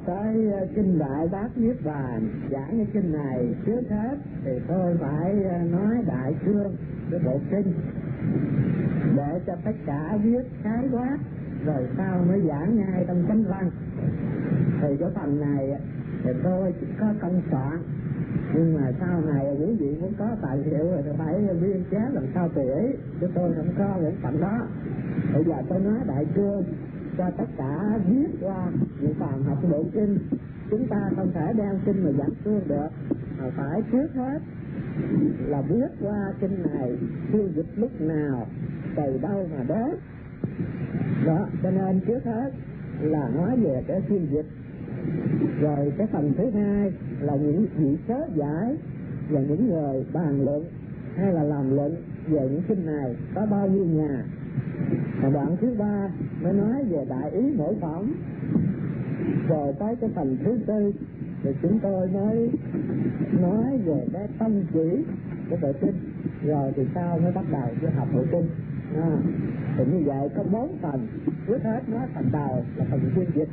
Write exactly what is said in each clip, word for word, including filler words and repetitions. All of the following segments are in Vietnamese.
tới kinh Đại Bát Niết Bàn giảng cái kinh này, trước hết thì tôi phải nói đại cương cái bộ kinh để cho tất cả viết khái quát, rồi sau mới giảng ngay trong chánh văn. Thì cái phần này thì tôi chỉ có công soạn, nhưng mà sau này quý vị muốn có tài liệu thì phải biên chế làm sao tùy ý, chứ tôi không có những phần đó. Bây giờ tôi nói đại cương cho tất cả viết qua những phần học bộ kinh. Chúng ta không thể đem kinh mà giảng cương được, mà phải trước hết là viết qua kinh này phiên dịch lúc nào, từ đâu mà đến. Đó, cho nên trước hết là nói về cái phiên dịch. Rồi cái phần thứ hai là những vị sớ giải và những người bàn luận hay là làm luận về những kinh này có bao nhiêu nhà. Và đoạn thứ ba mới nói về đại ý mỗi phẩm. Rồi tới cái phần thứ tư thì chúng tôi mới nói về cái tông chỉ của bộ kinh. Rồi thì sau mới bắt đầu với học bộ kinh. À, thì như vậy có bốn phần. Trước hết nói phần đầu là phần phiên dịch.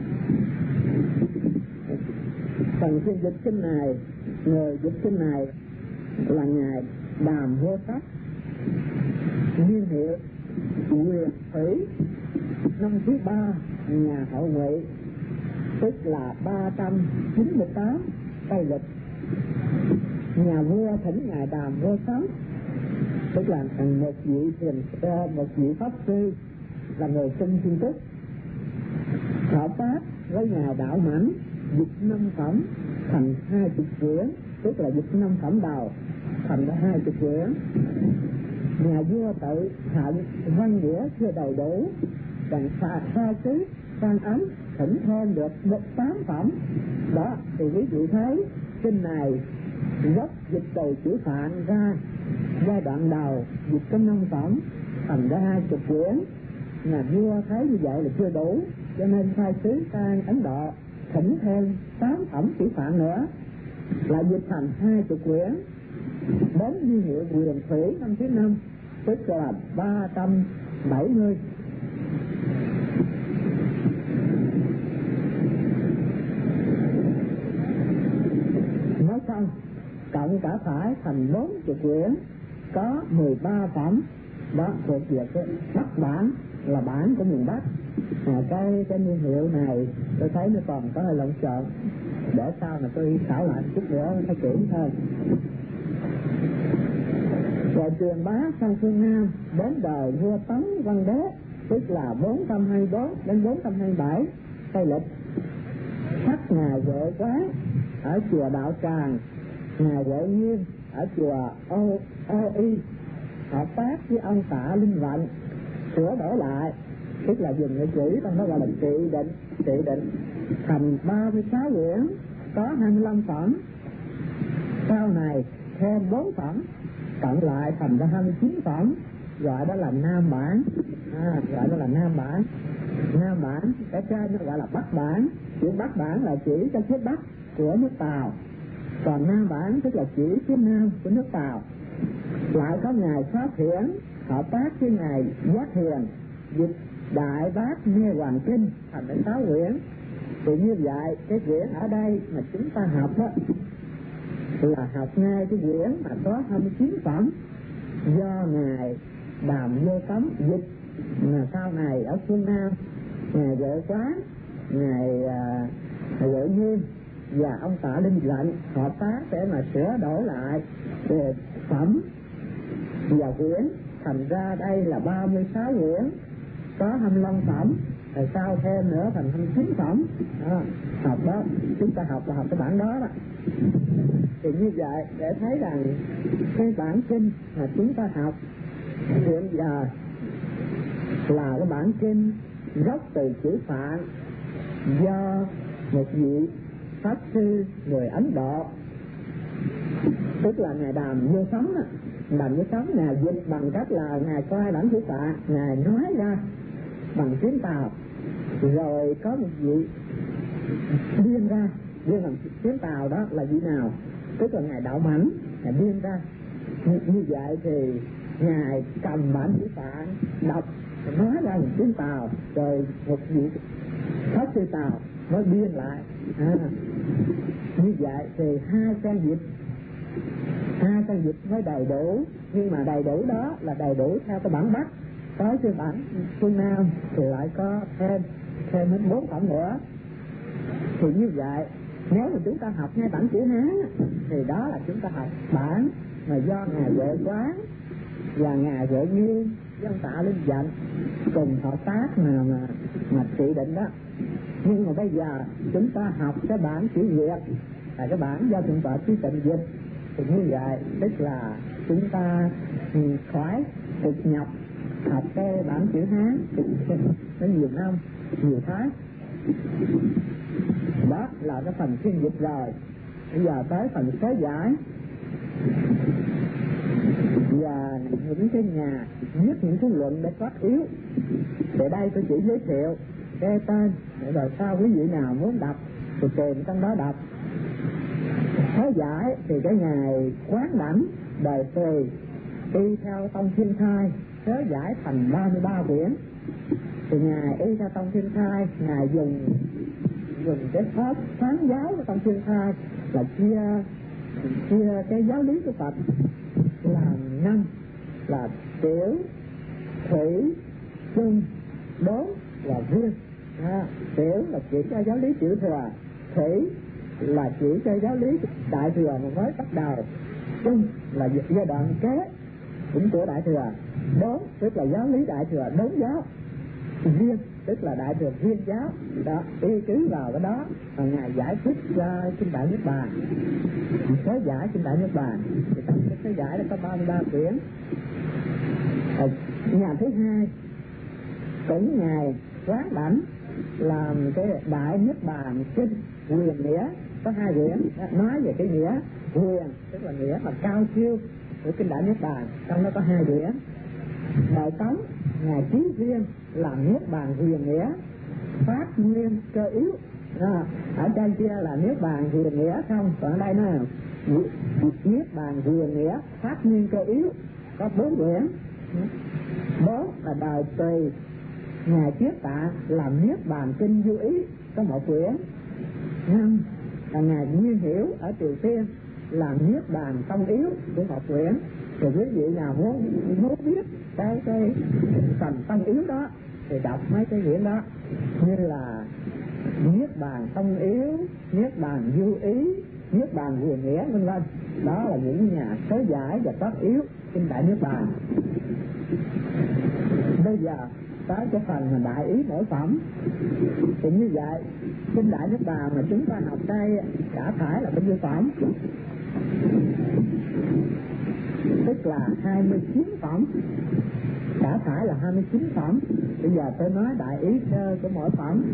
Phần phiên dịch kinh này, người dịch kinh này là ngài Đàm Vô Sắc, niên hiệu Quyền Thủy, năm thứ ba nhà Hậu Ngụy, tức là ba trăm chín mươi tám Tây Lịch. Nhà vua thỉnh ngài Đàm Vô Sắc, tức là một vị thiền một vị pháp sư là người sinh Trung Quốc, hợp tác với ngài Đạo Mãnh dịch năm phẩm thành hai chục quyển, tức là dịch năm phẩm đầu thành ra hai chục quyển. Nhà vua tự hận văn nghĩa chưa đầy đủ, bằng phạt sai sứ sang ấn thỉnh thêm được một tám phẩm. Đó thì quý vị thấy kinh này gốc dịch từ chữ Phạn ra, giai đoạn đầu dịch có năm phẩm thành ra hai chục quyển. Nhà vua thấy như vậy là chưa đủ, cho nên sai sứ sang Ấn Độ thỉnh thêm tám phẩm chữ Phạn nữa, lại dịch thành hai chục quyển. Đến niên hiệu Quyền Thủy năm thứ năm, tức là ba trăm bảy mươi. Nói xong cộng cả phải thành bốn chục quyển, có mười ba phẩm. Đó thuộc về cái Bắc bản, là bản của miền Bắc. À, cái cái niên hiệu này tôi thấy nó còn có hơi lộn xộn, để sau mà tôi khảo lại chút nữa phải kỹ hơn. Rồi truyền bá sang phương Nam đến đời vua Tấn Văn Đế, tức là bốn trăm hai mươi bốn đến bốn trăm hai mươi bảy Tây Lịch. Sắc ngài Huệ Quán ở chùa Đạo Tràng, ngài Huệ Nghiêm ở chùa Ô Ô Y, hợp tác với ông Tạ Linh Vận sửa đổi lại, tức là dùng cái chữ trong đó gọi là trị định, trị định thành ba mươi sáu quyển, có hai mươi lăm phẩm. Sau này thêm bốn phẩm, cộng lại thành ra hai mươi chín phẩm, gọi đó là Nam bản. À, gọi đó là Nam bản. Nam bản cái trên nó gọi là Bắc bản. Chữ Bắc bản là chỉ cho phía Bắc của nước Tàu, còn Nam bản tức là chỉ phía Nam của nước Tàu. Lại có ngài Pháp Hiển hợp tác với ngài Giác Hiền dịch Đại Bát Nghe Hoàng Kinh thành đến sáu quyển. Thì như vậy cái quyển ở đây mà chúng ta học đó là học ngay cái quyển mà có hai mươi chín phẩm do ngài Đàm Vô Cấm dịch, mà sau này ở phương Nam ngài Huệ Quán, ngài Huệ Nghiêm và ông Tạ Linh Vận hợp tác để mà sửa đổi lại về phẩm và quyển, thành ra đây là ba mươi sáu quyển, có hai mươi lăm phẩm, rồi sau thêm nữa thành hai mươi chín phẩm. Đó, học đó, chúng ta học là học cái bản đó đó. Thì như vậy để thấy rằng cái bản kinh mà chúng ta học hiện giờ là cái bản kinh gốc từ chữ Phạn, do một vị pháp sư người Ấn Độ, tức là ngài Đàm Vô Sống á, Đàm Vô Sống ngài dịch bằng cách là ngài coi bản chữ Phạn, ngài nói ra bằng tiếng Tàu, rồi có một vị biên ra, biên bằng tiếng Tàu đó là vị nào, tức là ngài Đạo Mãnh, ngài biên ra. Như, như vậy thì ngài cầm bản chữ Phạn đọc nói ra một tiếng Tàu, rồi một vị pháp sư Tàu mới biên lại. À, như vậy thì hai trang dịch hai trang dịch mới đầy đủ, nhưng mà đầy đủ đó là đầy đủ theo cái bản Bắc. Tới cái bản phương Nam thì lại có thêm thêm đến bốn phẩm nữa. Thì như vậy nếu mà chúng ta học ngay bản chữ Hán thì đó là chúng ta học bản mà do Ngài Vệ Quán và Ngài Vệ Nguyên Dân Tạ Linh Dận cùng hợp tác mà mà mà trị định đó. Nhưng mà bây giờ chúng ta học cái bản chữ Việt là cái bản do Thượng tọa Trí Tịnh dịch, thì như vậy tức là chúng ta khỏi thực nhập học cái bản chữ Hán đến nhiều năm, nhiều tháng. Đó là cái phần phiên dịch rồi. Bây giờ tới phần sớ giải và những cái nhà viết những cái luận để phát yếu. Để đây tôi chỉ giới thiệu cái tên, rồi sau quý vị nào muốn đọc thì tìm trong đó đọc. Sớ giải thì cái ngài Quán Đảnh đời Tùy y theo tông Thiên Thai sớ giải thành ba mươi ba quyển. Thì ngài y theo tông Thiên Thai, ngài dùng dùng cái pháp sáng giáo của tông Thiên Thai là chia chia cái giáo lý của Phật làm năm, là tiểu, thủy, chung, đốn và viên. À, tiểu là chỉ cho giáo lý tiểu thừa, thủy là chỉ cho giáo lý đại thừa mà mới bắt đầu, chung là giai đoạn kế cũng của đại thừa, đốn tức là giáo lý đại thừa đốn giáo, viên tức là đại thừa viên giáo. Đó, y cứ vào cái đó và ngài giải thích ra kinh Đại Niết Bàn, sớ giải kinh Đại Niết Bàn. Thì trong cái sớ giải nó có ba mươi ba quyển. À, nhà thứ hai cũng ngài Quán Đảnh làm cái Đại Niết Bàn kinh Quyền Nghĩa, có hai quyển nói về cái nghĩa quyền, tức là nghĩa mà cao siêu của kinh Đại Niết Bàn, trong đó có hai quyển. Đại Tống ngài Chí Viên làm Niết Bàn Quyền Nghĩa, phát nguyên cơ yếu. À, ở trên kia là Niết Bàn Quyền Nghĩa không, còn ở đây nó là Niết Bàn Quyền Nghĩa phát nguyên cơ yếu, có bốn quyển. Bốn là đời Tùy ngài Triết Tạ làm Niết Bàn kinh Du Ý, có một quyển. Năm là ngài Nguyên Hiểu ở Triều Tiên làm Niết Bàn Tông Yếu của một quyển. Thì quý vị nào muốn muốn biết cái cái phần tông yếu đó thì đọc mấy cái quyển đó, như là Niết Bàn Tông Yếu, Niết Bàn Du Ý, Niết Bàn Quyền Nghĩa vân vân. Đó là những nhà sớ giải và pháp yếu kinh Đại Niết Bàn. Bây giờ tới cái phần mà đại ý mỗi phẩm. Thì như vậy kinh Đại Niết Bàn mà chúng ta học đây cả thải là bao nhiêu phẩm? Tức là hai mươi chín phẩm. Cả thải là hai mươi chín phẩm. Bây giờ tôi nói đại ý sơ của mỗi phẩm.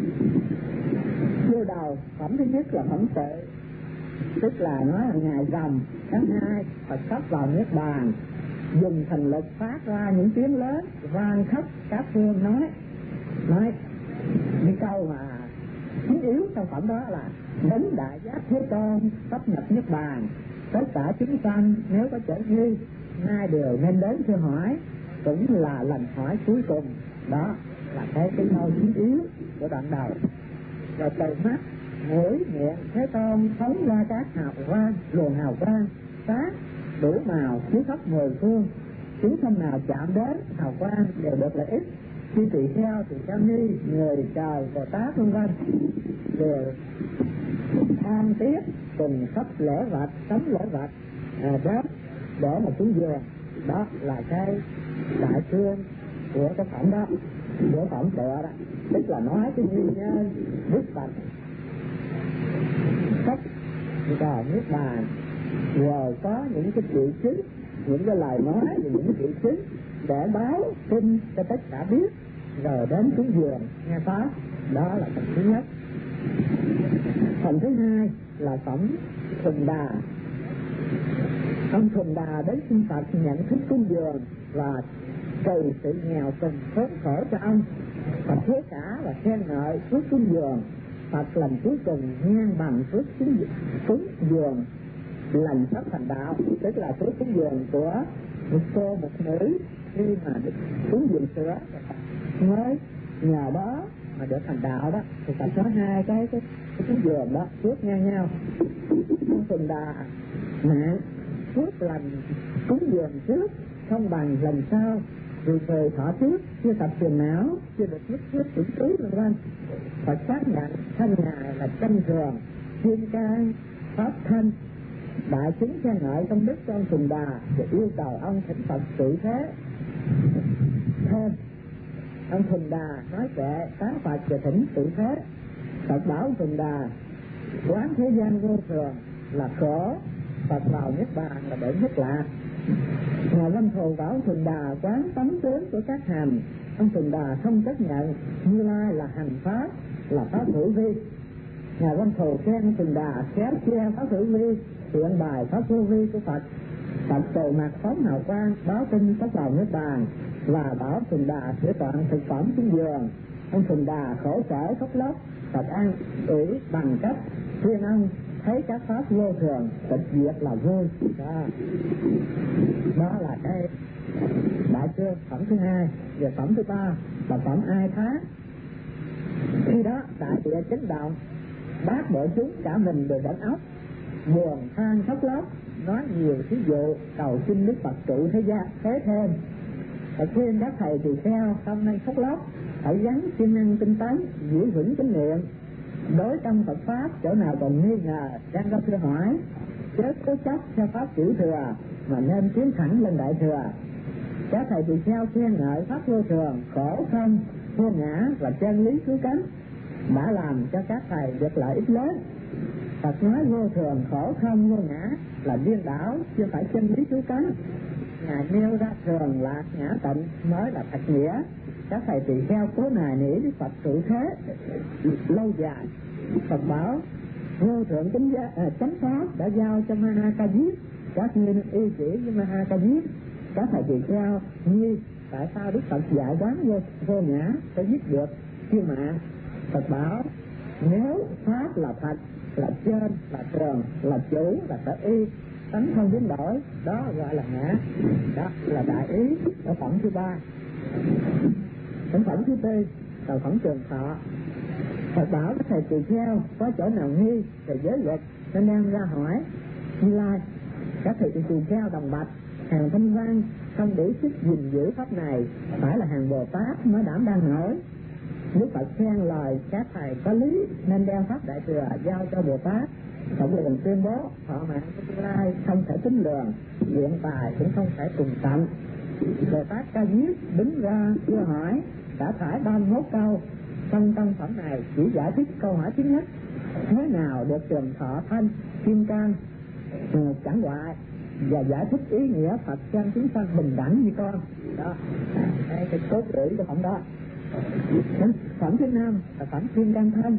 Vô đầu phẩm thứ nhất là phẩm Tuệ, tức là nói là ngày rằm tháng hai Phật sắp vào Niết Bàn, dùng thần lực phát ra những tiếng lớn vang khắp các phương, nói nói những câu mà chính yếu trong phẩm đó là đến đại giác Thế Tôn sắp nhập Niết Bàn, tất cả chúng sanh nếu có trở nghi nay đều nên đến thưa hỏi, cũng là lần hỏi cuối cùng. Đó là cái cái câu chính yếu của đoạn đầu. Rồi từ mắt mũi miệng Thế Tôn phóng ra các hào quang, luồng hào quang sáng đủ màu chiếu khắp mười phương, chúng sanh nào chạm đến hào quang đều được lợi ích. Khi tùy theo tùy theo ni người trời Bồ Tát vân vân đều tham tiếc cùng sắp lễ vật, sắm lễ vật à, đó để mà chúng dường. Đó là cái đại cương của cái phẩm đó, của phẩm tựa đó, tức là nói cái nguyên nhân Đức Phật sắp vào Niết Bàn, rồi có những cái triệu chứng, những cái lời nói và những cái triệu chứng để báo tin cho tất cả biết, rồi đến xuống giường nghe pháp. Đó là phần thứ nhất. Phần thứ hai là phẩm Thuần Đà. Ông Thuần Đà đến xin Phật nhận thức cúng dường và trừ sự nghèo cùng khốn khổ cho ông. Phật thế cả và khen ngợi phước cúng dường. Phật lần cuối cùng ngang bằng phước cúng dường lành sắp thành đạo, tức là phước cúng dường của một cô một nữ khi mà cúng dường sữa mới nhờ đó mà được thành đạo đó thì Phật nói hai cái cái cái giường đó trước ngang nhau. Ông Phùng Đà nạn phước lành cúng dường trước không bằng lần sau, vì người thọ trước chưa tập phiền não, chưa được nhất thiết tưởng túi vân vân. Phật xác nhận thân ngài là chân thường chuyên can pháp thân. Đại chúng khen ngợi công đức của ông Phùng Đà và yêu cầu ông thỉnh Phật tự thế. Thêm ông Phùng Đà nói kệ tán Phật và thỉnh tự thế. Phật bảo ông Phùng Đà quán thế gian vô thường là khổ, Phật vào niết bàn là để nhất lạc. Ngài Lâm Thù bảo ông Phùng Đà quán tấm tướng của các hành. Ông Phùng Đà không chấp nhận Như Lai là hành pháp, là pháp hữu vi. Ngài Lâm Thù khen ông Phùng Đà khéo che pháp hữu vi, hiện bài pháp vô vi của Phật. Phật từ mặt phóng hào quang báo tin Phật vào niết bàn và bảo Phùng Đà sửa soạn thực phẩm xuống giường. Ông Phùng Đà khổ sở khóc lóc. Phật an ủi bằng cách khuyên ông thấy các pháp vô thường, tịch diệt là vui. Đó, đó là cái đại cương phẩm thứ hai. Về phẩm thứ ba là phẩm ai thá. Khi đó đại địa chấn động, bác bộ chúng cả mình đều đánh óc, buồn than khóc lóc, nói nhiều thí dụ cầu xin Đức Phật trụ thế gian thế thêm. Phải khuyên các thầy tỳ kheo không nên khóc lóc, phải gắn siêng năng tinh tấn, giữ vững chánh niệm. Đối trong Phật pháp chỗ nào còn nghi ngờ đang ra thưa hỏi, chớ cố chấp theo pháp tiểu thừa mà nên tiến thẳng lên đại thừa. Các thầy tỳ kheo khen ngợi pháp vô thường, khổ không, vô ngã và chân lý cứu cánh, đã làm cho các thầy được lợi ích lớn. Phật nói vô thường, khổ không, vô ngã là điên đảo, chưa phải chân lý cứu cánh. Ngài nêu ra thường lạc ngã tịnh mới là thật nghĩa. Các thầy tỳ kheo cố nài nỉ Đức Phật trụ thế lâu dài. Phật bảo vô thượng chánh à, chánh pháp đã giao cho Ma Ca Diếp, các ngươi y chỉ với Ma Ca Diếp. Các thầy tỳ kheo nghi tại sao Đức Phật dạy quán vô, vô ngã sẽ giết được siêu mạng. Phật bảo nếu pháp là thật, là trên, là trường, là chủ, là sở y, tánh không biến đổi, đó gọi là ngã. Đó là đại ý ở phẩm thứ ba. Phẩm phẩm thứ tư là phẩm trường thọ. Phật bảo các thầy tỳ kheo có chỗ nào nghi về giới luật nên đem ra hỏi Như Lai. Các thầy tỳ kheo đồng bạch hàng thanh văn không đủ sức gìn giữ pháp này, phải là hàng Bồ Tát mới đảm đang nổi. Đức Phật khen lời các thầy có lý nên đem pháp đại thừa giao cho Bồ Tát. Phật liền tuyên bố thọ mạng của Như Lai không thể tính lường, hiện tài cũng không thể cùng tận. Bồ Tát Ca Diếp đứng ra chưa hỏi đã thải ba mươi mốt câu. Trong trong phẩm này chỉ giải thích câu hỏi thứ nhất: thế nào được trường thọ thanh kim cang chẳng hoại, và giải thích ý nghĩa Phật chân chúng sanh bình đẳng như con. Đó, đây cái cốt lưỡi của phẩm đó. Phẩm thứ năm là phẩm kim cang thân.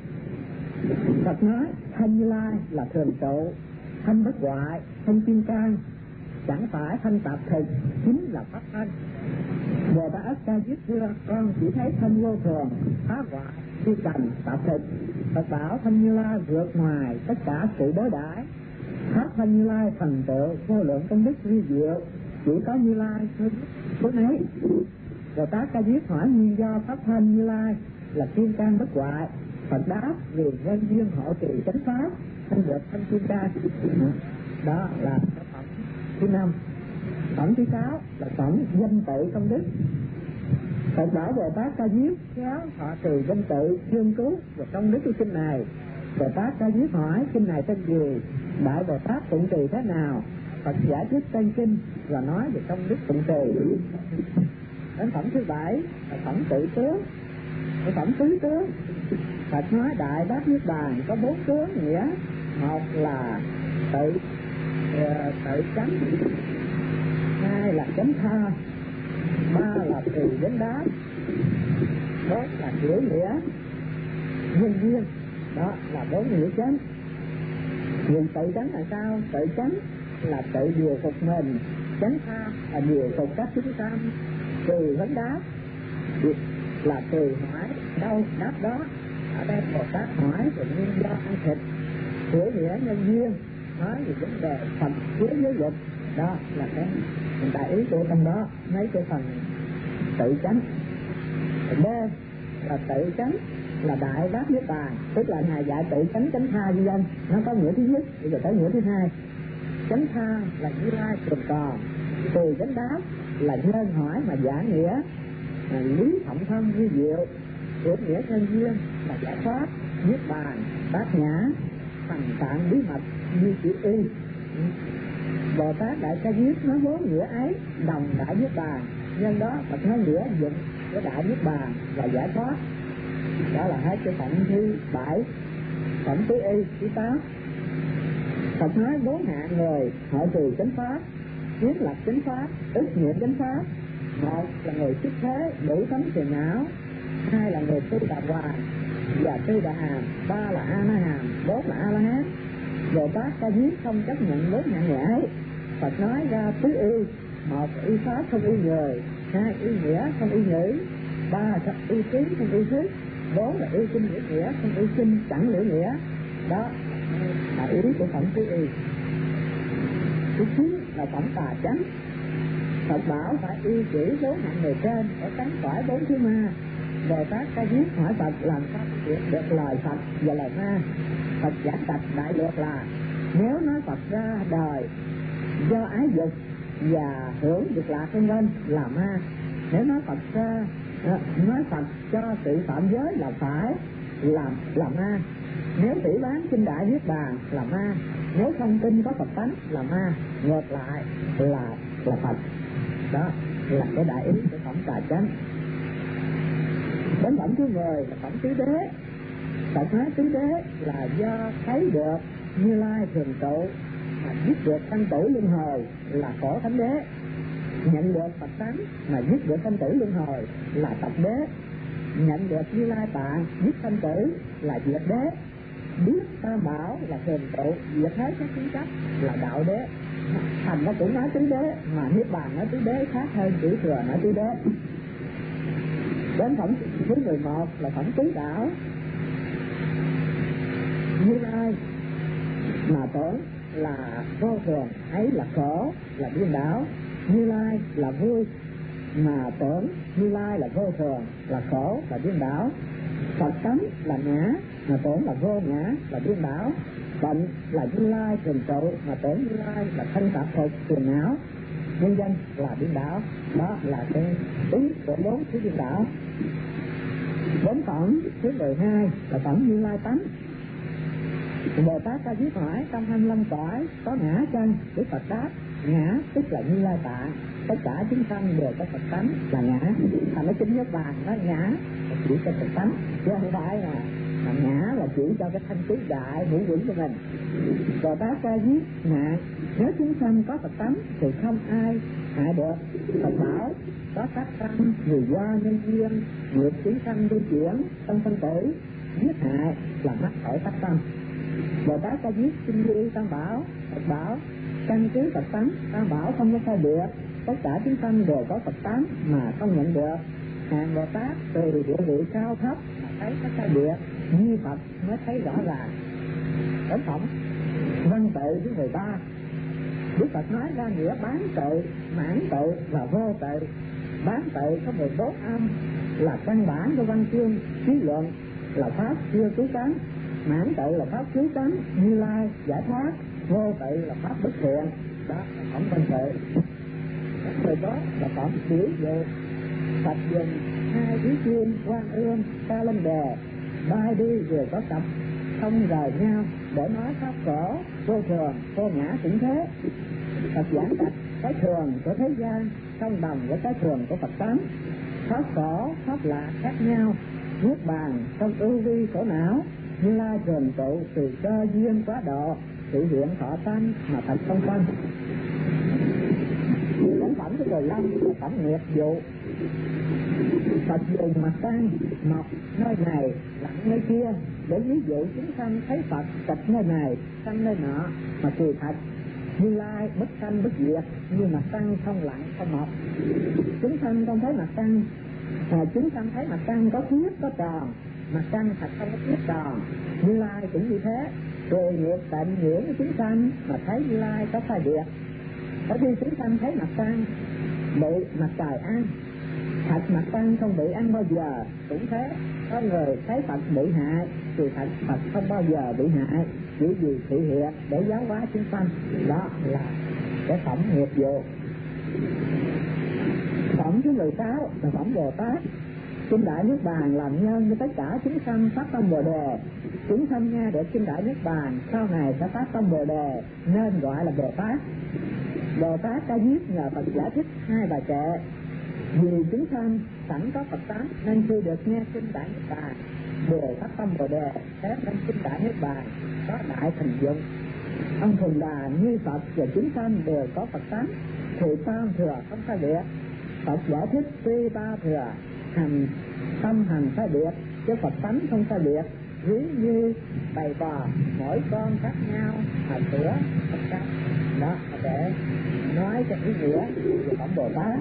Phật nói thân Như Lai là thường trụ, thân bất hoại, thân kim cang, chẳng phải thân tạp thực, chính là pháp thân. Bồ Tát Ca Diếp thưa con chỉ thấy thân vô thường, phá hoại, phi trần, tạp thực. Phật bảo thân Như Lai vượt ngoài tất cả sự đối đãi. Pháp thân Như Lai thần tựu vô lượng công đức vi diệu, chỉ có Như Lai thứ ấy. Bồ Tát Ca Diếp hỏi nguyên do pháp thân Như Lai là kim cang bất hoại. Phật đáp vì nhân duyên hộ trì chánh pháp thân được thân kim cang. Đó là phẩm thứ năm. Phẩm thứ sáu là phẩm danh tự công đức. Phật bảo Bồ Tát Ca Diếp khéo họ trì danh tự chương cứu và công đức của kinh này. Bồ Tát Ca Diếp hỏi kinh này tên gì, đại Bồ Tát tụng trì thế nào. Phật giải thích tên kinh và nói về công đức tụng trì. Đến phẩm thứ bảy là phẩm tự tướng. Ở phẩm tứ tướng, Phật nói đại bát niết bàn có bốn tướng nghĩa. Một là tự uh, tự chánh, hai là chánh tha, ba là tùy vấn đáp, bốn là hiểu nghĩa nhân duyên. Đó là bốn nghĩa chánh. Người tự chánh là sao? Tự chánh là tự điều phục mình, chánh tha là điều phục các chúng sanh, tùy vấn đáp là tùy hỏi đâu đáp đó. Ở đây Bồ Tát hỏi về nguyên do ăn thịt, hiểu nghĩa nhân duyên, nói về vấn đề Phật chiếu giới luật. Đó là cái đại ý của trong đó, mấy cái phần tự chánh. B là tự chánh là đại bát niết bàn, tức là ngài dạy tự chánh chánh tha di dân. Nó có nghĩa thứ nhất, bây giờ tới nghĩa thứ hai. Chánh tha là Như Lai thường còn, từ chánh đáp là nhân hỏi mà giả nghĩa, à, lý thọng thân như diệu, hiển nghĩa nhân duyên là giải thoát, niết bàn, bát nhã, thành tạng bí mật như chữ y. Bồ Tát Đại Ca Diếp nói vốn nghĩa ấy đồng đại niết bàn, nhân đó Phật nói nghĩa dụng của đại niết bàn và giải thoát. Đó là hai cái phẩm thứ bảy. Phẩm thứ y thứ tám, Phật nói bốn hạng người họ trì chánh pháp, kiến lập chánh pháp, ức niệm chánh pháp. Một là người xuất thế đủ tánh phiền não, hai là người tu đà hoàng và tu đà hàm, ba là a na hàm, bốn là a la hán. Bồ Tát Ca Diếp không chấp nhận bốn hạng người ấy. Phật nói ra tứ y: một là y pháp không y người, hai y nghĩa không y ngữ, ba là y trí không y thức, bốn là y kinh nghĩa nghĩa không y kinh chẳng lưỡi nghĩa. Đó là ý của phẩm tứ y. Thứ chín là phẩm tà chánh. Phật bảo phải y chỉ bốn hạng người trên để tránh khỏi bốn thứ ma. Bồ Tát Ca Diếp hỏi Phật làm sao biết được lời Phật và lời ma. Phật giảng tạch đại lược là nếu nói Phật ra đời do ái dục và hưởng dục lạc vân vân là ma. Nếu nói Phật ra nói Phật cho sự phạm giới là phải làm là ma. Nếu tỷ bán kinh đại niết bàn là ma. Nếu không tin có Phật tánh là ma. Ngược lại là là Phật. Đó là cái đại ý của phẩm tà chánh. Đến phẩm thứ mười là phẩm tứ đế. Phật nói tứ đế là do thấy được Như Lai thường trụ mà giết được sanh tử luân hồi là khổ thánh đế, nhận được Phật tánh mà giết được sanh tử luân hồi là tập đế, nhận được Như Lai tạng giết sanh tử là diệt đế, biết tam bảo là thường trụ diệt hết các kiến chấp là đạo đế. Thành nó cũng nói tứ đế mà niết bàn nói tứ đế khác hơn chữ thừa nói tứ đế. Đến phẩm thứ mười một là phẩm tứ đảo. Như Lai mà tưởng là vô thường ấy là khổ là điên đảo. Như Lai là vui mà tưởng Như Lai là vô thường là khổ là điên đảo. Phật tánh là ngã mà tưởng là vô ngã là điên đảo. Bệnh là Như Lai thường trụ mà tưởng Như Lai là thân tạp phục phiền não, nhân dân là điên đảo. Đó là cái ý của bốn thứ điên đảo. Đến phẩm thứ mười hai là phẩm Như Lai tánh. Bồ Tát Ca Diếp hỏi trong hai mươi lăm cõi có ngã chăng? Đức Phật đáp ngã tức là Như Lai tạng, tất cả chúng sanh đều có Phật tánh là ngã. Thành nó chính nhất bàn nói ngã là chỉ cho Phật tánh, chứ không phải là, là ngã là chỉ cho cái thanh tứ đại ngũ quẩn của mình. Bồ Tát Ca Diếp ngã nếu chúng sanh có Phật tánh thì không ai hại được. Phật bảo có tác tâm người do nhân duyên nghiệp chúng sanh di chuyển trong sanh tử giết hại là mắc khỏi tác tâm. Bồ Tát Ca Diếp xin đi tam bảo. Phật bảo căn cứ Phật tánh tam bảo không có sai biệt, tất cả chúng sanh đều có Phật tánh mà không nhận được. Hàng Bồ Tát từ địa vị cao thấp mà thấy các sai biệt, như Phật mới thấy rõ ràng. Đến phẩm văn tự thứ mười ba, Đức Phật nói ra nghĩa bán tự, mãn tự và vô tự. Bán tự có mười bốn âm là căn bản của văn chương trí luận, là pháp chưa cứu cánh. Mãn tự là pháp cứu cánh Như Lai giải thoát, vô tự là pháp bất thiện. Đó là phẩm văn tự. Cái mười đó là phẩm biểu dụ. Phật dùng hai ý chuyên Quan Ương Ca Lâm Đề bay đi đều có cặp không rời nhau để nói pháp khổ vô thường vô ngã cũng thế. Phật giảng tạch cái thường của thế gian không đồng với cái thường của Phật tánh. Pháp khổ pháp lạ khác nhau, niết bàn không ưu vi khổ não. Như Lai thường trụ từ cơ duyên quá độ, sự hiện thọ tánh mà thật không phân. Đến phẩm thứ mười lăm là phẩm nghiệp dụ. Phật dùng mặt trăng mọc nơi này lặn nơi kia để ví dụ chúng sanh thấy Phật tịch nơi này sanh nơi nọ, mà kỳ thật Như Lai bất sanh bất diệt, như mặt trăng không lặn không mọc. Chúng sanh không thấy mặt trăng, à, chúng sanh thấy mặt trăng có khuyết có tròn, mặt trăng thật không có khuyết tròn. Như Lai cũng như thế, rồi nghiệp tận nhiễm của chúng sanh mà thấy Như Lai có sai biệt. Bởi vì chúng sanh thấy mặt trăng bị mặt trời ăn, Thạch mặt tăng không bị ăn bao giờ, cũng thế. Có người thấy Phật bị hại thì Phật, Phật không bao giờ bị hại, chỉ vì thị hiện để giáo hóa chúng sanh. Đó là cái phẩm nghiệp vụ. Phẩm thứ mười sáu là phẩm Bồ Tát. Kinh Đại Niết Bàn làm nhân cho tất cả chúng sanh phát tâm Bồ Đề. Chúng sanh nghe được Kinh Đại Niết Bàn sau này sẽ phát tâm Bồ Đề, nên gọi là Bồ Tát. Bồ Tát đã viết nhờ Phật giải thích hai bài kệ. Vì chúng sanh sẵn có Phật tánh nên khi được nghe Kinh Đại Niết Bàn đều phát tâm Bồ Đề, thế nên Kinh Đại Niết Bàn có đại thành dụng. Ông Thuần Đà như Phật và chúng sanh đều có Phật tánh thì tam thừa không sai biệt. Phật giải thích tuy ta thừa hành tâm hành sai biệt, chứ Phật tánh không sai biệt. Ví như bầy bò mỗi con khác nhau mà sữa Phật tánh. Đó để nói cho ý nghĩa về phẩm Bồ Tát.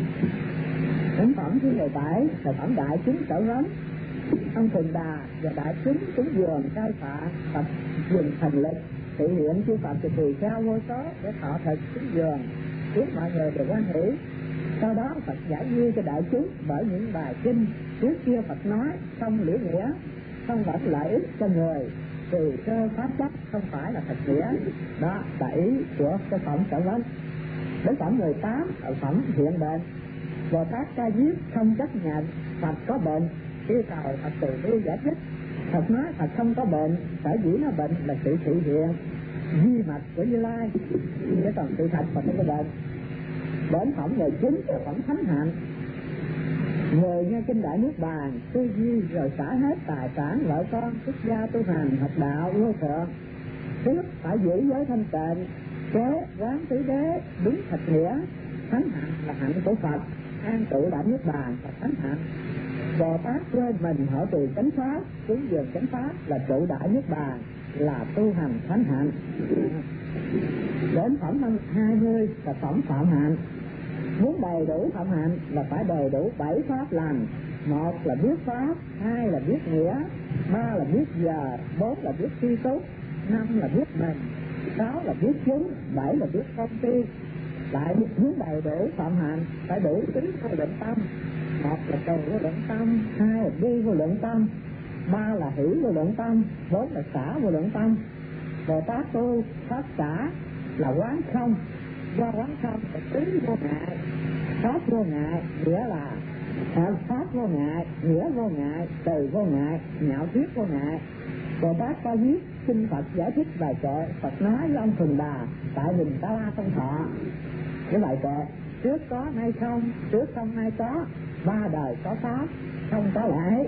Đến phẩm thứ mười bảy là phẩm Đại Chúng Sở Vấn. Ông Thuần Đà và đại chúng cúng dường cai phạ Phật dùng thành lực thể hiện chư Phật tùy theo vô số để thọ thực cúng dường, khiến mọi người đều quan hỷ. Sau đó Phật giải duyên cho đại chúng bởi những bài kinh trước kia Phật nói không lý nghĩa, không phải lợi ích cho người, từ cơ pháp chất không phải là thật nghĩa. Đó là ý của cái phẩm Sở Vấn. Đến phẩm mười tám là phẩm Hiện Bệnh. Bồ Tát ca diếp không chấp nhận Phật có bệnh, yêu cầu Phật từ bi giải thích. Phật nói Phật không có bệnh, sở dĩ nó bệnh là sự thị hiện di mạch của Như Lai, chứ còn sự thật Phật không có bệnh. Đến phẩm mười chín là phẩm Thánh Hạnh. Người nghe Kinh Đại Niết Bàn tư duy rồi xả hết tài sản vợ con xuất gia tu hành học đạo vô thượng. Trước phải giữ giới thanh tịnh, kế quán tứ đế đúng thật nghĩa. Thánh hạnh là hạnh của Phật, an trụ Đại Niết Bàn và thánh hạnh. Bồ Tát quên mình họ tùy chánh pháp, cúng dường chánh pháp là trụ Đại Niết Bàn, là tu hành thánh hạnh. Đến phẩm năm hai mươi là phẩm Phạm Hạnh. Muốn đầy đủ Phạm Hạnh là phải đầy đủ bảy pháp lành. Một là biết pháp, hai là biết nghĩa, ba là biết giờ, bốn là biết tri túc, năm là biết mình, sáu là biết chúng, bảy là biết công ty. Lại muốn đầy đủ Phạm Hạnh phải đủ tính vô lượng tâm. Một là từ vô lượng tâm, hai là bi vô lượng tâm, ba là hỷ vô lượng tâm, bốn là xả vô lượng tâm. Bồ Tát tu pháp xả là quán không, do quán không là tứ vô ngại. Pháp vô ngại nghĩa là pháp vô ngại, nghĩa vô ngại, từ vô ngại, nhạo thuyết vô ngại. Bồ Tát ca viết xin Phật giải thích bài kệ. Phật nói với ông Thuần Đà tại Bình Ta La Công Thọ. Cái bài kệ trước có nay không, trước không nay có, ba đời có pháp, không có lãi.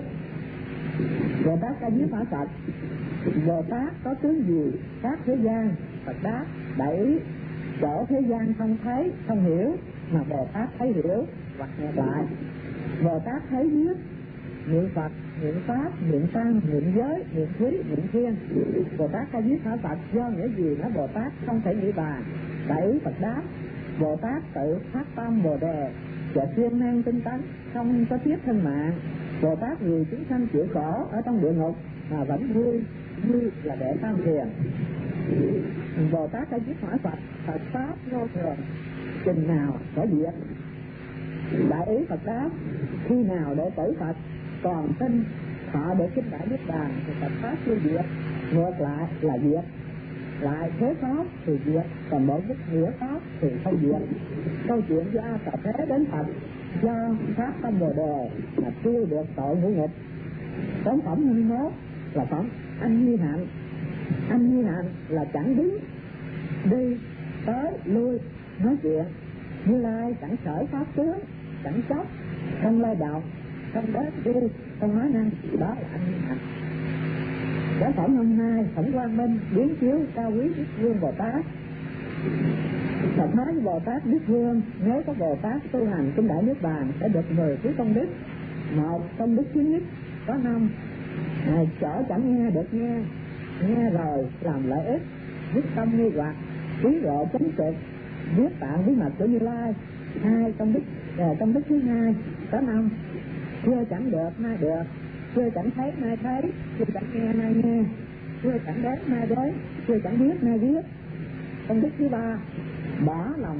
Bồ Tát ca viết hỏi Phật Bồ Tát có tướng gì khác thế gian? Phật đáp bảy chỗ thế gian không thấy, không hiểu, mà Bồ Tát thấy hiểu. Hoặc ngược lại, Bồ Tát thấy biết niệm Phật, niệm Pháp, niệm Tăng, niệm giới, niệm thúy, niệm thiên. Bồ Tát ca diếp hỏi Phật do nghĩa gì nó Bồ Tát không thể nghĩ bàn. Bảy Phật đáp Bồ Tát tự phát tâm Bồ Đề và siêng năng tinh tấn, không có tiếc thân mạng. Bồ Tát vì chúng sanh chịu khổ ở trong địa ngục mà vẫn vui như là đệ tam thiền. Bồ Tát ca diếp hỏi Phật Phật pháp vô thường chừng nào có diệt? Đại ý Phật đáp khi nào đệ tử Phật còn tin họ để Kinh Đại Niết Bàn thì Phật pháp chưa diệt, ngược lại là diệt. Lại thế pháp thì diệt, còn mỗi đức nghĩa pháp thì không diệt. Câu chuyện do A Cà Thế đến Phật do phát tâm Bồ Đề mà tiêu được tội ngũ nghịch. Đến phẩm năm mươi mốt là phẩm Anh Nhi Hạnh. Anh Nhi Hạnh là chẳng đứng đi tới lui nói chuyện. Như Lai chẳng khởi pháp tướng, chẳng chốc, không lay động, không đến đi, không nói năng. Đó là Anh Nhi Hạnh. Cái phẩm năm hai phẩm Quang Minh biến chiếu cao quý Đức Vương Bồ Tát. Phật nói với Bồ Tát Đức Vương nếu có Bồ Tát tu hành Kinh Đại Niết Bàn sẽ được mười thứ công đức. Một công đức thứ nhất có năm à, chỗ chẳng nghe được nghe, nghe rồi làm lợi ích, dứt tâm nghi hoặc, trí lộ chánh trực, biết tạng bí mật của Như Lai. Hai công đức à, công đức thứ hai có năm chưa chẳng được nay được, chưa chẳng thấy nay thấy, chưa chẳng nghe nay nghe, chưa chẳng đến nay đến, chưa chẳng biết nay biết. Công đức thứ ba bỏ lòng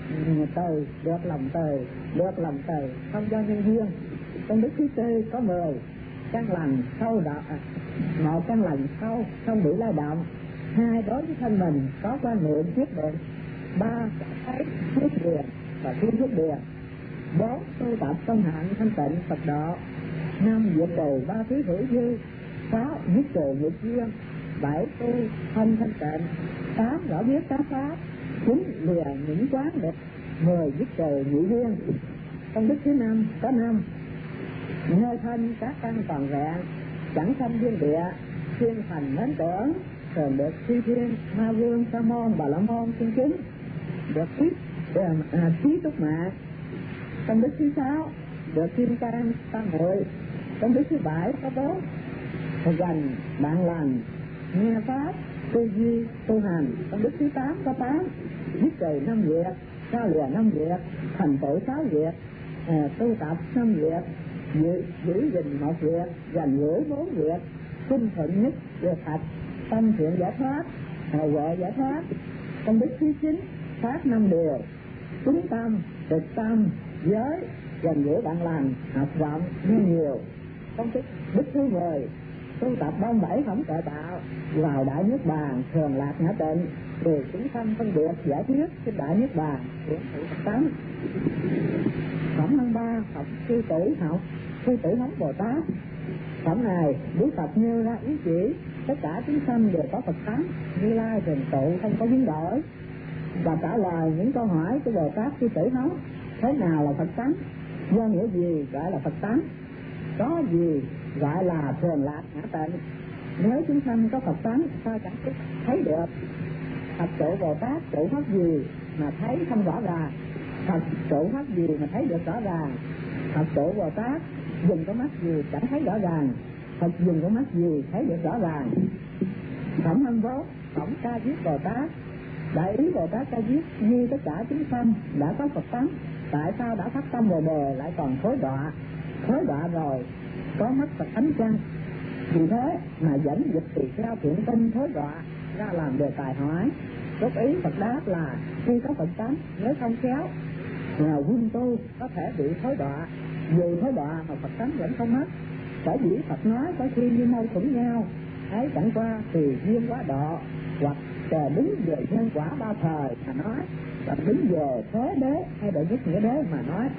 từ, được lòng từ, được lòng từ, không do nhân duyên. Công đức thứ tư có mười căn lành sâu đậm, một căn lành sâu không bị lao động, hai đối với thân mình có quan niệm quyết định, ba thấy phước điền và thiên phước điền, bốn tu tập công hạnh thanh tịnh Phật độ, năm diệt trừ ba thứ hữu dư, sáu giết trừ nghiệp duyên, bảy tu thân thanh tịnh, tám rõ biết các pháp, chín lìa những quán địch, mười giết trừ nhị duyên. Công đức thứ năm có năm nơi thân các căn còn vẹn, chẳng sanh duyên địa, thiên thành mến tưởng, thường được thi thiên ma vương sa môn bà la môn chân chính, được trí à, trí túc mạng. Công đức thứ sáu được kim cang tam hội. Công đức thứ bảy có bốn dành bạn lành nghe pháp tư duy tu hành. Công đức thứ tám có tám giết trừ năm việc, xa lìa năm việc, thành tựu sáu việc, à, tu tập năm việc, giữ, giữ gìn một việc, dành giữ bốn việc, tinh thuận nhất việc hạch, tâm thiện giải thoát, hậu huệ giải thoát. Công đức thứ chín phát năm điều, tính tâm, trực tâm, giới, dành giữ bạn lành, học rộng nghe nhiều. Công đức đức thứ mười tu tập bốn bảy phẩm trợ tạo vào đại niết bàn thường lạc ngã tịnh, từ chúng sanh phân biệt giải quyết trên đại niết bàn hiển thị tánh. Phẩm năm ba học sư tử học sư tử hống Bồ Tát. Phẩm này Đức Phật nêu ra ý chỉ tất cả chúng sanh đều có Phật tánh, Như Lai thường trụ không có biến đổi, và trả lời những câu hỏi của Bồ Tát sư tử hống. Thế nào là Phật tánh? Do nghĩa gì gọi là Phật tánh? Có gì gọi là thường lạc ngã tịnh? Nếu chúng sanh có Phật tánh sao chẳng thấy được? Phật trụ Bồ Tát trụ pháp gì mà thấy không rõ ràng? Phật trụ pháp gì mà thấy được rõ ràng? Phật trụ Bồ Tát dùng có mắt gì chẳng thấy rõ ràng? Phật dùng có mắt gì thấy được rõ ràng? Phẩm hâm vốt phẩm ca diếp Bồ Tát. Đại ý Bồ Tát ca diếp như tất cả chúng sanh đã có Phật tánh, tại sao đã phát tâm Bồ đề lại còn thối đọa? Thối đọa rồi có mất Phật tánh chăng? Vì thế mà dẫn dịch tỳ kheo thiện tinh thối đọa ra làm đề tài hỏi. Góp ý Phật đáp là khi có Phật tánh nếu không khéo là quân tu có thể bị thối đọa, dù thối đọa mà Phật tánh vẫn không mất. Bởi vì Phật nói có khi như mâu thuẫn nhau, ấy chẳng qua tùy duyên quá độ, hoặc chờ đứng về nhân quả ba thời mà nói, hoặc đứng về thế đế hay đệ nhất nghĩa đế mà nói.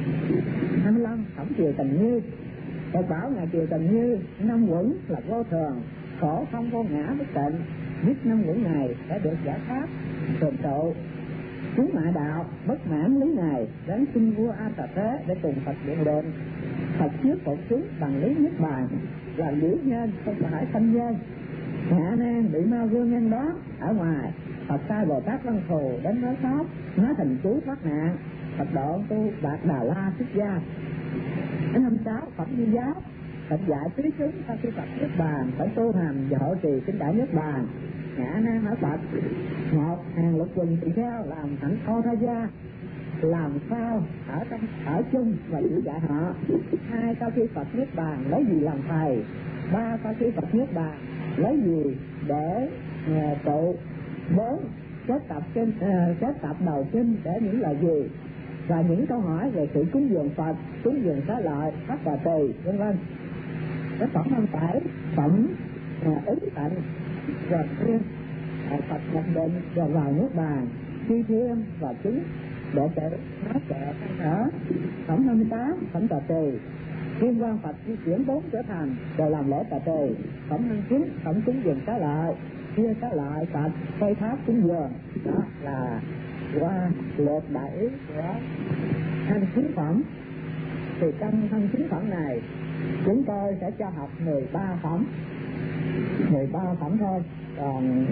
Hai mươi lăm phẩm Kiều Tình Như. Phật bảo ngài Kiều Tình Như năm quẩn là vô thường, khổ không vô ngã bất tịnh, biết năm quẩn này sẽ được giải thoát thường trụ. Chúng mạ đạo bất mãn lý này đến xin vua A Tà Thế để cùng Phật biện luận. Phật thuyết phục chúng bằng lý niết bàn là liễu nhân không phải sanh nhân. Ngạ Nan bị ma vương ngăn đó ở ngoài, Phật sai Bồ Tát Văn Thù đến nói pháp, nói thành chú thoát nạn. Phật độ tu đạt Đà La xuất gia. Đến năm sáu phẩm Di Giáo. Phật dạy trí chúng sau khi Phật niết bàn phải tu hành và hộ trì kinh đại niết bàn. Ngã Nan hỏi Phật: một, hàng lục quần tỳ kheo làm hạnh ô tha gia, làm sao ở trong ở chung và chỉ dạy họ? Hai, sau khi Phật niết bàn lấy gì làm thầy? Ba, sau khi Phật niết bàn lấy gì để uh, tụ? Bốn, kết tập kinh uh, kết tập đầu kinh để những lời gì? Và những câu hỏi về sự cúng dường Phật, cúng dường xá lợi, pháp và tỳ, vân vân. Cái phẩm năm bảy phẩm uh, ứng tận rồi thiên Phật nhập định rồi vào nước bàn, chi thiên và chứng độ tử nói kệ than thở. Phẩm năm mươi tám phẩm tà tỳ. Kim quan Phật di chuyển bốn trở thành rồi làm lễ tà tỳ. Phẩm năm mươi chín phẩm cúng dường xá lợi, chia xá lợi Phật xây tháp cúng dường. Đó là qua lượt đại ý của hai mươi chín phẩm. Thì trong hai mươi chín phẩm này chúng tôi sẽ cho học mười ba phẩm, mười ba phẩm thôi, còn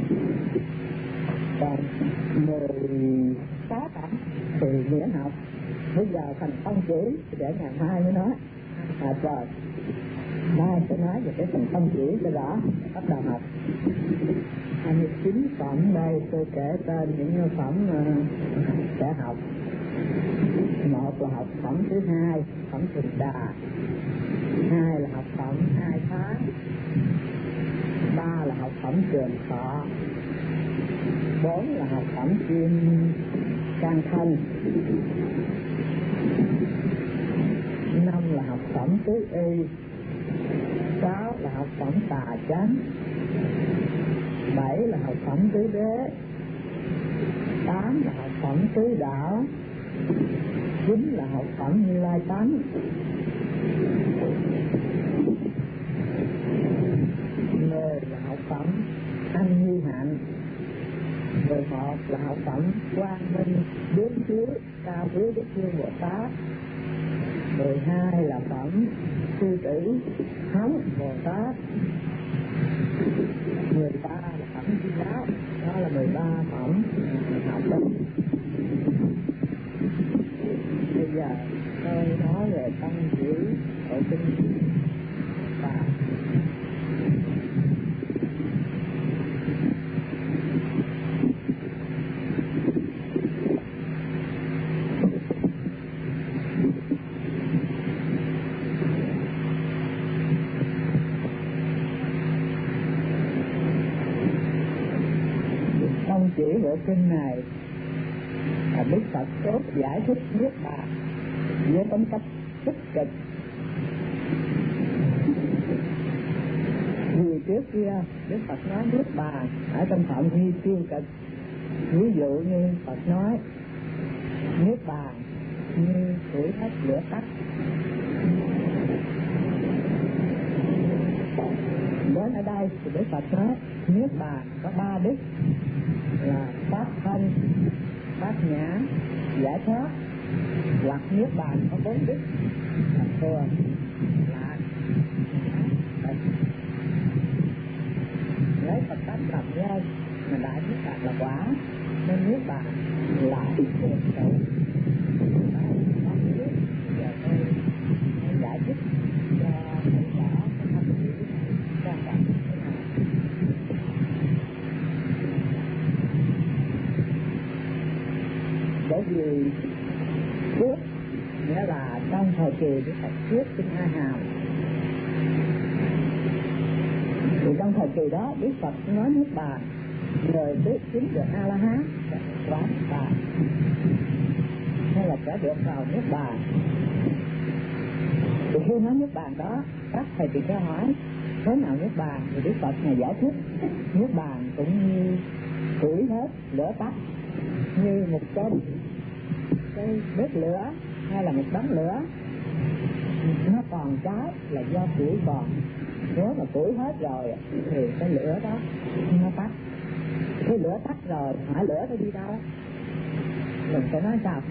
còn mười sáu phẩm thì miễn học. Bây giờ thành công chỉ để ngày mai mới nói. À trời, mai sẽ nói về cái phần công chỉ cho rõ, bắt đầu học. hai mươi chín phẩm đây tôi kể tên những phẩm uh, sẽ học. Một là học phẩm thứ hai, phẩm Trường Đà. Hai là học phẩm Hai Tháng. Ba là học phẩm Trường Thọ. Bốn là học phẩm Kim Càng Thành. Năm là học phẩm tứ y. Sáu là học phẩm tà chánh. Bảy là học phẩm tứ đế. Tám là học phẩm tứ đạo. Chín là học phẩm Như Lai tánh. Mười là học phẩm Anh Như Hạnh. Mười một là học phẩm Quang Minh Biến Chiếu Cao Quý Đức Phương Bồ Tát. Mười hai là phẩm Sư Tử Hống Bồ Tát. Mười ba là phẩm Di Giáo. Đó là mười ba phẩm học đó. Bây giờ tôi nói về tâm chỉ ở kinh và tâm chỉ bộ kinh này là Đức Phật tốt giải thích Niết Bàn với tính cách tích cực. Vì trước kia Đức Phật nói Niết Bàn ở trong phạm vi tiêu cực. Ví dụ như Phật nói Niết Bàn như tuổi hết lửa tắt. Đến ở đây thì Đức Phật nói Niết Bàn có ba đức là pháp thân, pháp nhã, giải thoát. Hoặc Niết Bàn có bốn đức là thường, lạc, tịch. Lấy Phật tánh làm nhân mà đại Niết Bàn là quả, nên Niết Bàn là thường trụ. Giờ tôi giải thích cho thầy rõ cái tâm lý quan trọng thế nào. Bởi vì trước nghĩa là trong thời kỳ Đức Phật trước sinh A Hàm, thì trong thời kỳ đó Đức Phật nói Niết Bàn, người biết chứng được A La Hán sẽ quá Niết Bàn, hay là sẽ được vào Niết Bàn. Thì khi nói Niết Bàn đó, các thầy tỳ kheo hỏi thế nào Niết Bàn, thì Đức Phật này giải thích Niết Bàn cũng như tuổi hết lửa tắt, như một cái cái bếp lửa hay là một đống lửa nó còn cháy là do củi còn. Nếu mà củi hết rồi thì cái lửa đó nó tắt. Cái lửa tắt rồi hỏi lửa nó đi đâu, mình phải nói sao?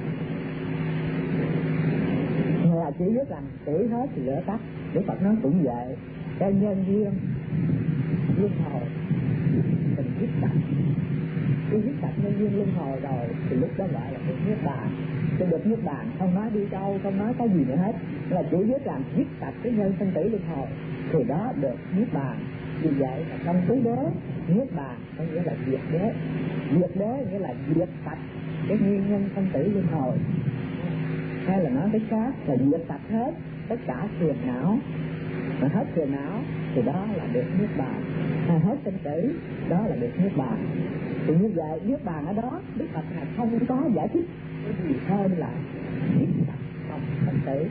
Là chỉ biết rằng củi hết thì lửa tắt. Đức Phật nói cũng vậy, cái nhân duyên luân hồi mình giết sạch. Khi giết sạch nhân duyên luân hồi rồi thì lúc đó gọi là được Niết Bàn. Thì được Niết Bàn không nói đi đâu, không nói cái gì nữa hết, là chỉ biết rằng giết sạch cái nhân sinh tử luân hồi thì đó được Niết Bàn. Vì vậy là trong tứ đế, Niết Bàn có nghĩa là diệt đế. Diệt đế nghĩa là diệt sạch cái nguyên nhân sinh tử luân hồi, hay là nói cái khác là diệt sạch hết tất cả phiền não. Mà hết phiền não thì đó là được Niết Bàn. À, hết sinh tử đó là được Niết Bàn. Thì như vậy Niết Bàn ở đó Đức Phật là không có giải thích cái gì hơn là giết sạch không sinh tử.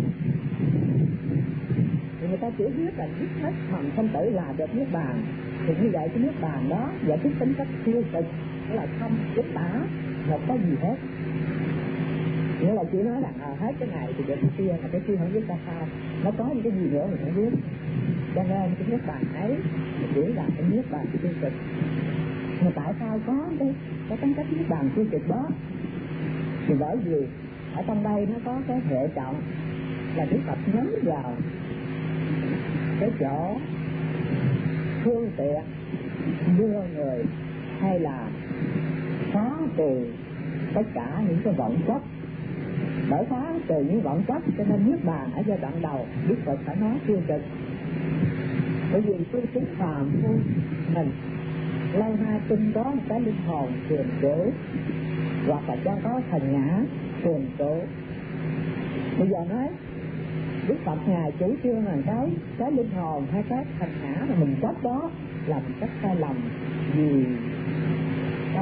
Thì người ta chỉ biết là giết hết phần sinh tử là được Niết Bàn. Thì như vậy cái Niết Bàn đó giải thích tính cách tiêu cực, đó là không chính tả một cái gì hết. Nghĩa là chỉ nói rằng à, hết cái này thì được cái kia, mà cái kia không biết ra sao, nó có những cái gì nữa mình không biết. Cho nên cái Niết Bàn ấy chỉ là cái Niết Bàn tiêu cực. Mà tại sao có cái cái tính cách Niết Bàn tiêu cực đó? Thì bởi vì ở trong đây nó có cái hệ trọng là Đức Phật nhấn vào cái chỗ phương tiện đưa người hay là phá trừ tất cả những cái vọng chấp. Bởi phá trừ những vọng chấp cho nên Niết Bàn ở giai đoạn đầu Đức Phật phải nói tiêu cực. Bởi vì tôi chính phàm phu mình lâu nay tin có một cái linh hồn truyền cửu, hoặc là cho có thần nhã truyền cửu. Bây giờ nói Đức Phật ngài chủ trương là cái cái linh hồn hay cái thần nhã mà mình chấp đó là một cách sai lầm. Vì trong tâm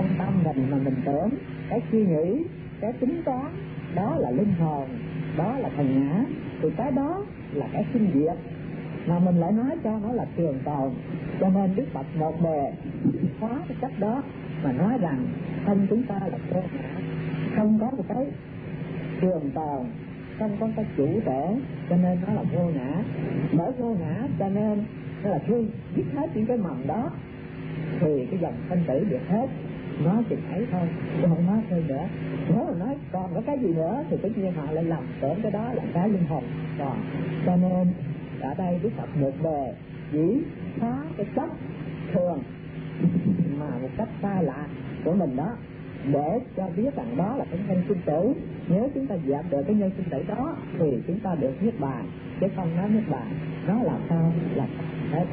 mình mà mình tưởng cái suy nghĩ, cái tính toán đó là linh hồn, đó là thần ngã, thì cái đó là cái sinh diệt, mà mình lại nói cho nó là trường tồn. Cho nên Đức Phật một bề khóa cái cách đó mà nói rằng thân chúng ta là vô ngã, không có một cái trường tồn, không có cái chủ thể, cho nên nó là vô ngã. Bởi vô ngã cho nên nó là khi dứt hết những cái mầm đó thì cái dòng sinh tử được hết, nói chừng ấy thôi, chứ không nói thêm nữa. Nếu mà nói còn có cái gì nữa thì tất nhiên họ lại lầm tưởng cái đó là cái linh hồn còn. Cho nên ở đây Đức Phật một bề chỉ phá cái chấp thường mà một cách sai lạ của mình đó, để cho biết rằng đó là cái nhân sinh tử. Nếu chúng ta dẹp được cái nhân sinh tử đó thì chúng ta được niết bàn, chứ không nói niết bàn nó là sao là sao hết.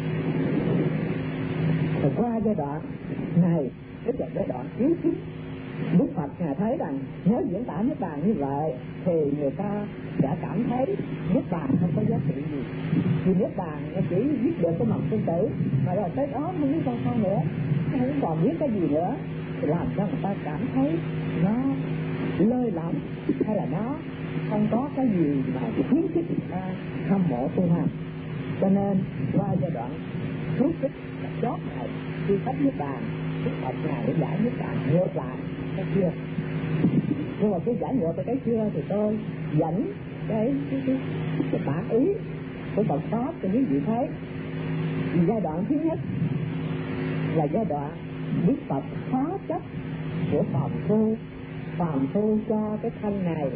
Rồi qua giai đoạn này, tức là giai đoạn yếu chính, Đức Phật Ngài thấy rằng nếu diễn tả niết bàn như vậy thì người ta sẽ cảm thấy niết bàn không có giá trị gì, vì niết bàn nó chỉ giết được cái mầm sinh tử, mà rồi tới đó không biết sao sao nữa, không còn biết cái gì nữa, thì làm cho người ta cảm thấy nó lơi lỏng, hay là nó không có cái gì mà khuyến khích người ta hâm mộ tu hành. Cho nên qua giai đoạn trước kích là chót này, khi cách niết bàn, Đức Phật Ngài để giải niết bàn ngược lại cái kia. Nhưng mà cái giải ngược cái kia thì tôi dẫn cái cái, cái, cái bản ý của Phật Pháp cho quý vị thấy. Giai đoạn thứ nhất là giai đoạn Đức Phật phá chấp của phàm phu, phàm phu cho cái thân này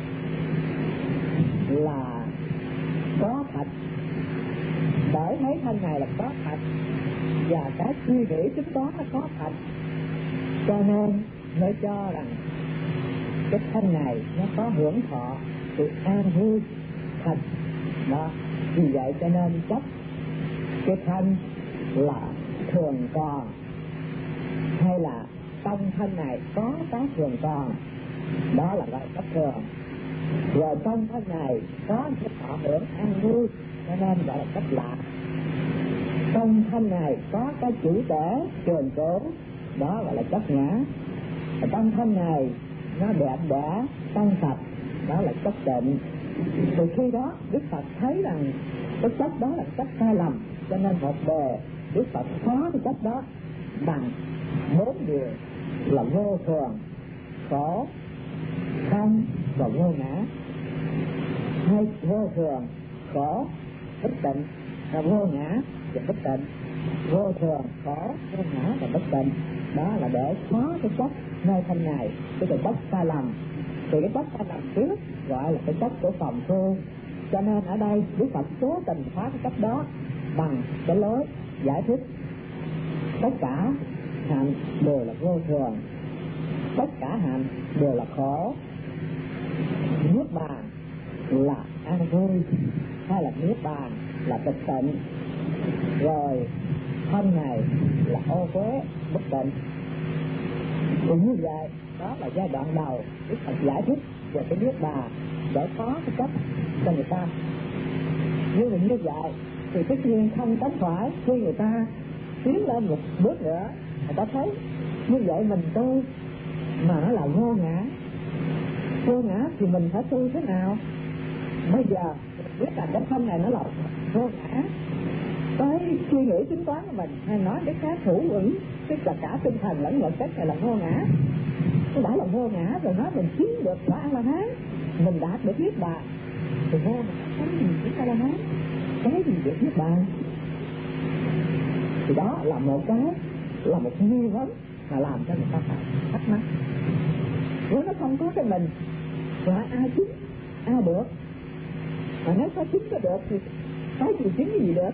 là có thật, bởi thấy thân này là có thật và cái suy nghĩ tính toán nó có thật, cho nên mới cho rằng cái thân này nó có hưởng thọ sự an vui thật đó. Vì vậy cho nên chấp cái thân là thường còn, hay là trong thân này có cái thường còn, đó là gọi chấp thường. Rồi trong thân này có cái thọ hưởng an vui, cho nên gọi là chấp lạc. Trong thân này có cái chủ thể trường cố, đó gọi là chấp ngã. Ở trong thân này nó đẹp đẽ trong sạch, đó là chấp tịnh. Từ khi đó Đức Phật thấy rằng cái chấp đó là chấp sai lầm, cho nên một bề Đức Phật phá cái chấp đó bằng bốn điều là vô thường, khổ, không và vô ngã. Hay vô thường, khổ, bất tịnh, và vô ngã và bất tịnh. Vô thường, khổ, vô ngã và bất tịnh, đó là để xóa cái chấp nơi thân này, cái cái chấp sai lầm. Thì cái chấp sai lầm trước gọi là cái chấp của phàm phu. Cho nên ở đây Đức Phật cố tình phá cái chấp đó bằng cái lối giải thích tất cả hạnh đều là vô thường, tất cả hạnh đều là khổ, niết bàn là an vui, hay là niết bàn là tịch tịnh, rồi thân này là ô uế bất tịnh. Thì như vậy đó là giai đoạn đầu Đức Phật giải thích về cái niết bàn để có cái cách cho người ta. Nhưng mà như vậy thì tất nhiên không tránh khỏi khi người ta tiến lên một bước nữa, người ta thấy như vậy mình tu mà nó là vô ngã, vô ngã thì mình phải tu thế nào? Bây giờ biết là cái thân này nó là vô ngã, cái suy nghĩ tính toán của mình, hay nói cái khác thủ ứng, tức là cả tinh thần lẫn vật chất này là vô ngã. Nó đã là vô ngã rồi, nói mình chiếm được quả A La Hán, mình đạt được niết bàn, thì vô ngã cái gì chiếm A La Hán, cái gì được niết bàn? Thì đó là một cái là một nghi vấn mà làm cho người ta phải thắc mắc. Nếu nó không có cái mình thì ai chính ai được, mà nếu có chính có được thì cái gì chính cái gì được?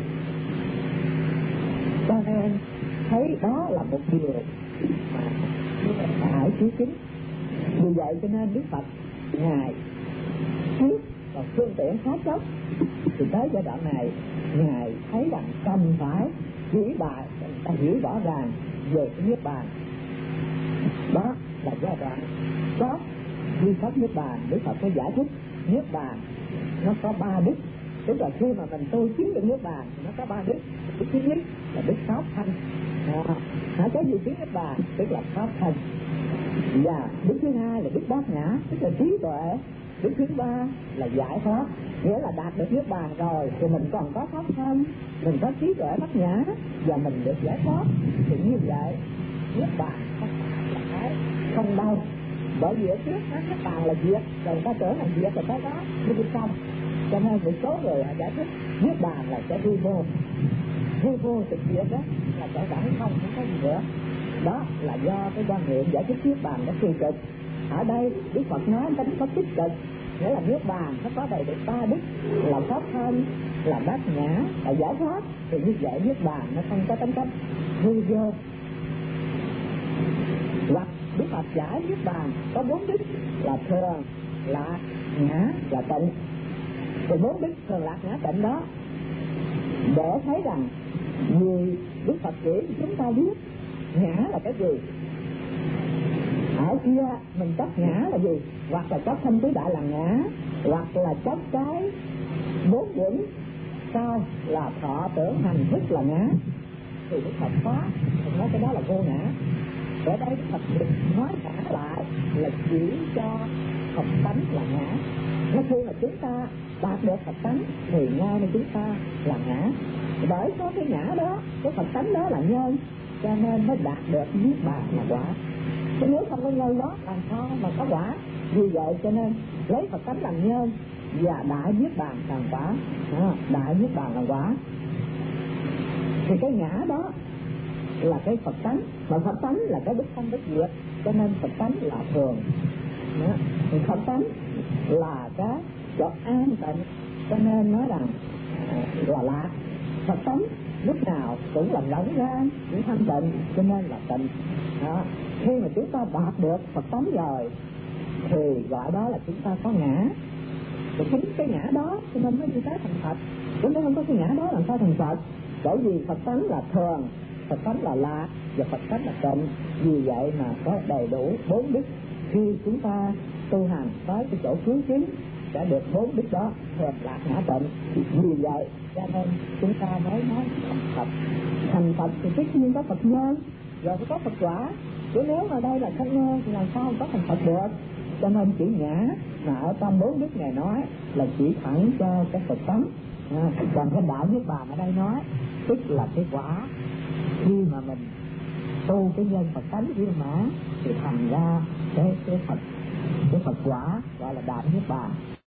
Cho nên thấy đó là một điều mà phải chú chính. Vì vậy cho nên Đức Phật Ngài trước và phương tiện phá chấp, thì tới giai đoạn này Ngài thấy rằng cần phải chỉ bài để người ta hiểu rõ ràng về cái niết bàn. Đó là giai đoạn chót đi pháp niết bàn. Đức Phật có giải thích niết bàn nó có ba đức, tức là khi mà mình tu chứng được niết bàn thì nó có ba đức. Đức thứ nhất là đức pháp thanh, à, Hả, cái gì biết niết bàn tức là pháp thân. Và đức thứ hai là đức bát nhã, tức là trí tuệ. Đức thứ ba là giải thoát, nghĩa là đạt được niết bàn rồi thì mình còn có pháp thân, mình có trí tuệ bát nhã và mình được giải thoát. Thì như vậy niết bàn không phải là cái không đâu, bởi vì ở trước nó niết bàn là diệt, rồi người ta tưởng là diệt rồi cái đó như đi xong. Cho nên một số người họ giải thích niết bàn là cái hư vô, hư vô tịch diệt đó là cái đẳng không, không có gì nữa. Đó là do cái quan niệm giải thích niết bàn nó tiêu cực. Ở đây Đức Phật nói tính có tích cực, nghĩa là niết bàn nó có đầy đủ ba đức là pháp thân, là bát nhã, là giải thoát. Thì như vậy niết bàn nó không có tính cách hư vô. Hoặc Đức Phật giải niết bàn có bốn đức là thường, lạc, ngã và tịnh. Thì bốn đức thường, lạc, ngã, tịnh đó để thấy rằng vì Đức Phật chỉ chúng ta biết ngã là cái gì. Ở kia mình chấp ngã là gì? Hoặc là chấp thân tứ đại là ngã, hoặc là chấp cái bốn điểm sau là thọ tưởng hành thức là ngã. Thì Đức Phật có nói cái đó là vô ngã. Ở đây Đức Phật nói ngã lại là chỉ cho Phật tánh là ngã. Nó khi mà chúng ta đạt được Phật tánh thì ngay nên chúng ta là ngã. Bởi có cái ngã đó, cái Phật tánh đó là nhân, cho nên mới đạt được niết bàn là quả. Chứ nếu không có nhân đó làm sao mà có quả. Vì vậy cho nên lấy Phật tánh làm nhân và đại niết bàn làm quả. À, đại niết bàn là quả. Thì cái ngã đó là cái Phật tánh, mà Phật tánh là cái bất sanh bất diệt, cho nên Phật tánh là thường. Đó. Thì Phật tánh là cái chỗ an tịnh, cho nên nói rằng là lạc. Phật tánh lúc nào cũng là rộng ra, cũng thanh tịnh, cho nên là tịnh. Đó. Khi mà chúng ta đạt được Phật tánh rồi thì gọi đó là chúng ta có ngã. Thì chính cái ngã đó cho nên mới đi tới thành Phật. Chúng ta không có cái ngã đó làm sao thành Phật? Bởi vì Phật tánh là thường, Phật tánh là lạc và Phật tánh là tịnh. Vì vậy mà có đầy đủ bốn đức. Khi chúng ta tu hành tới cái chỗ cứu kiến đã được bốn đức đó, thường, lạc, ngã, tịnh. Vì vậy cho nên chúng ta mới nói thành Phật. Thành Phật thì tất nhiên có Phật nhân, rồi phải có Phật quả. Chứ nếu mà đây là không nhân thì làm sao có thành Phật được? Cho nên chữ ngã mà ở trong bốn đức này nói là chỉ thẳng cho cái Phật tánh. À, còn cái đạo niết bàn ở đây nói tức là cái quả. Khi mà mình tu cái nhân Phật tánh viên mãn thì thành ra cái cái Phật cái Phật quả gọi là đạo niết bàn.